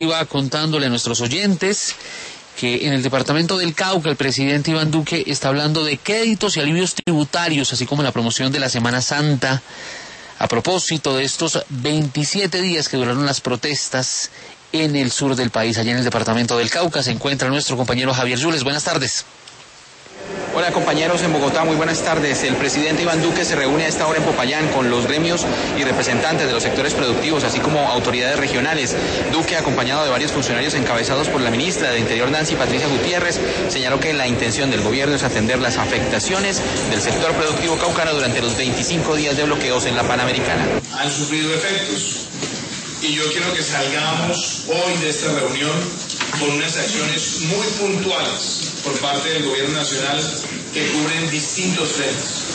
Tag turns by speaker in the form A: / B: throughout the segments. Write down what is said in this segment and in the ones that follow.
A: Iba contándole a nuestros oyentes que en el departamento del Cauca el presidente Iván Duque está hablando de créditos y alivios tributarios, así como la promoción de la Semana Santa, a propósito de estos 27 días que duraron las protestas en el sur del país. Allá en el departamento del Cauca se encuentra nuestro compañero Javier Yules. Buenas tardes.
B: Hola compañeros en Bogotá, muy buenas tardes. El presidente Iván Duque se reúne a esta hora en Popayán con los gremios y representantes de los sectores productivos, así como autoridades regionales. Duque, acompañado de varios funcionarios encabezados por la ministra de Interior, Nancy Patricia Gutiérrez, señaló que la intención del gobierno es atender las afectaciones del sector productivo caucano durante los 25 días de bloqueos en la Panamericana.
C: Han sufrido efectos y yo quiero que salgamos hoy de esta reunión con unas acciones muy puntuales por parte del gobierno nacional que cubren distintos frentes.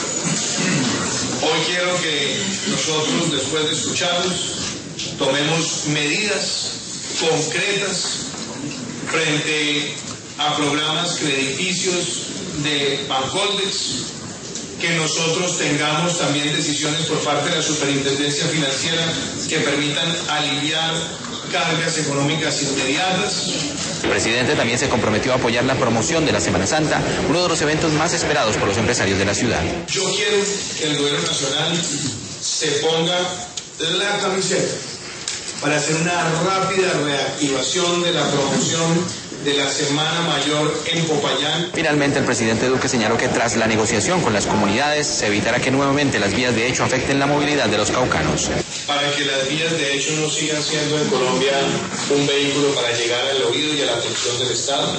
C: Hoy quiero que nosotros, después de escucharlos, tomemos medidas concretas frente a programas crediticios de Bancoldex, que nosotros tengamos también decisiones por parte de la Superintendencia Financiera que permitan aliviar cargas económicas inmediatas.
B: El presidente también se comprometió a apoyar la promoción de la Semana Santa, uno de los eventos más esperados por los empresarios de la ciudad.
C: Yo quiero que el gobierno nacional se ponga la camiseta para hacer una rápida reactivación de la promoción de la Semana Mayor en Popayán.
B: Finalmente, el presidente Duque señaló que tras la negociación con las comunidades se evitará que nuevamente las vías de hecho afecten la movilidad de los caucanos.
C: Para que las vías de hecho no sigan siendo en Colombia un vehículo para llegar al oído y a la atención del Estado.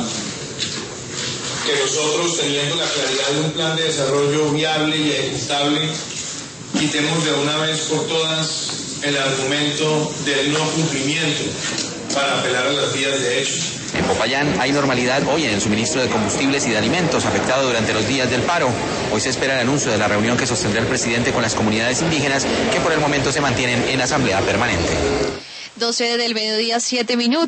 C: Que nosotros, teniendo la claridad de un plan de desarrollo viable y ejecutable, quitemos de una vez por todas el argumento del no cumplimiento para apelar a las vías de hecho.
B: En Popayán hay normalidad hoy en el suministro de combustibles y de alimentos afectado durante los días del paro. Hoy se espera el anuncio de la reunión que sostendrá el presidente con las comunidades indígenas que por el momento se mantienen en asamblea permanente.
D: 12 del mediodía, 7 minutos.